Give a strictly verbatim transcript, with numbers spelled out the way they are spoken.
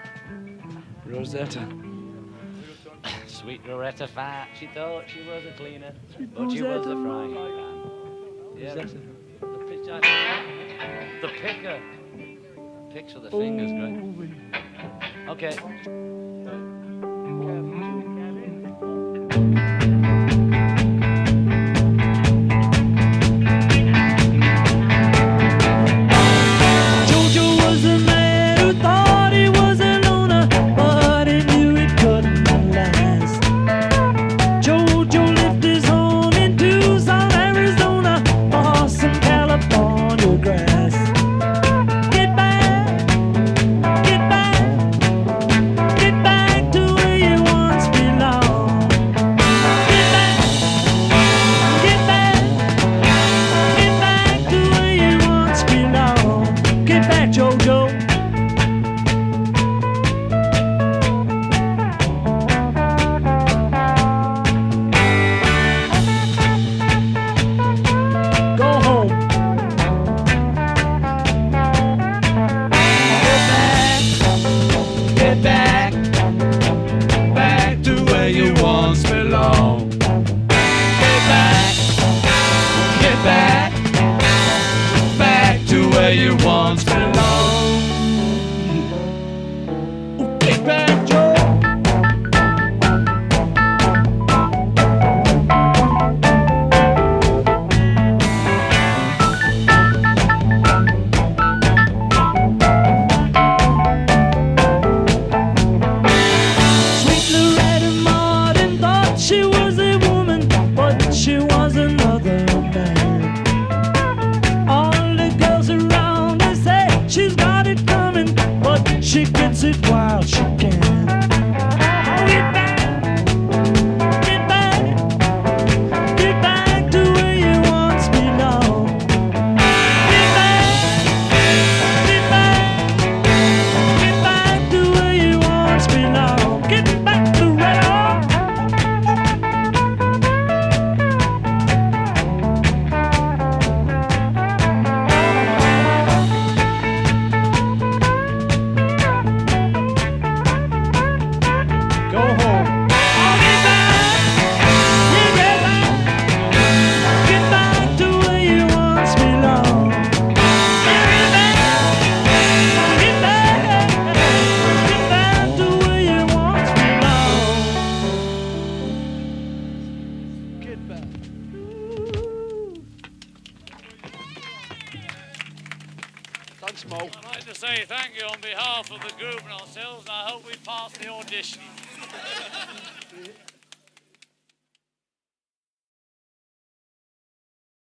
Rosetta. Sweet Loretta Fat, she thought she was a cleaner, Sweet but she was a Rosetta. frying pan. Yeah, Rosetta. the pitcher. The picker. Picks with the fingers, great. Okay. Jojo was a man who thought he was a loner, but he knew it couldn't last. Jojo left his home in Tucson, Arizona, for some California grass. Get back, get back, get back to where you once belonged. Get back, get back, get back to where you once belonged. Get back, Jojo. Go home. Get back, get back, back to where you once belong. Get back, get back, back to where you once belong. Get back, Joe. Sweet Loretta Martin thought she was a woman, but she was another man. All the girls around her say she's got it coming, but she gets it while she can. Get back, get back, get back to where you once belonged. Get back, get back, get back to where you once belonged. Get back to Loretta. Go home. Get back, yeah, get back, get back to where you once belonged. Get back, get back, get back to where you once belonged. Get back. Thanks, Mo. I'd like to say thank you on behalf of the group and ourselves, and I hope we pass the audition.